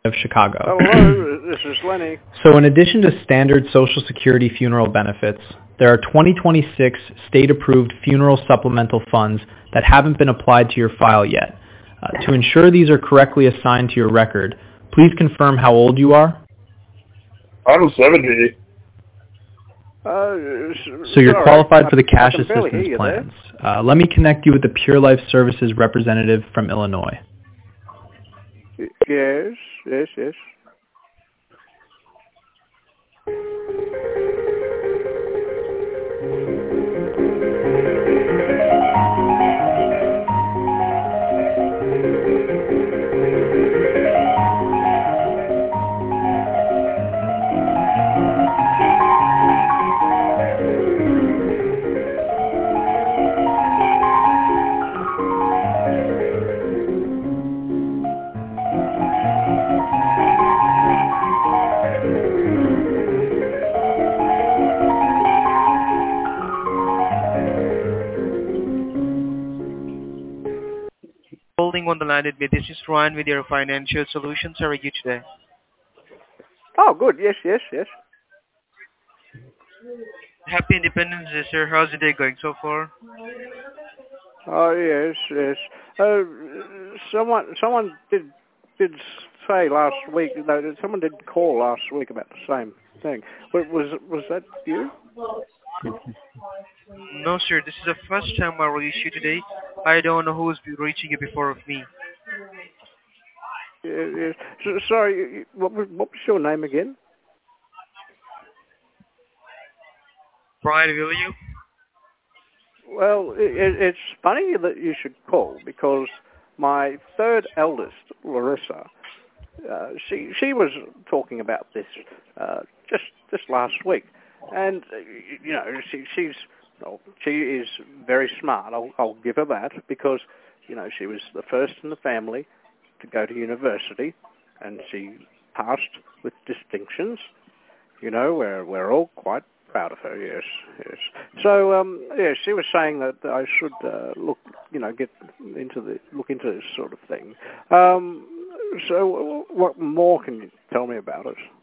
of Chicago. Hello, this is Lenny. So in addition to standard Social Security funeral benefits, there are 2026 state-approved funeral supplemental funds that haven't been applied to your file yet. To ensure these are correctly assigned to your record, please confirm how old you are. I'm 70. So you're qualified for the cash assistance plans. Let me connect you with the Pure Life Services representative from Illinois. Yes. Holding on the line with me. This is Ryan with your financial solutions. How are you today? Oh, good. Yes. Happy Independence Day, sir. How's the day going so far? Oh, yes. Someone did say last week. No, someone did call last week about the same thing. Was that you? No, sir. This is the first time I reach you today. I don't know who's been reaching you before of me. Yes. Sorry, what was your name again? Brian, will you? Well, it's funny that you should call because my third eldest, Larissa, she was talking about this just last week, and she is very smart. I'll give her that because she was the first in the family to go to university, and she passed with distinctions. We're all quite proud of her. Yes. So, she was saying that I should look into this sort of thing. So, what more can you tell me about it?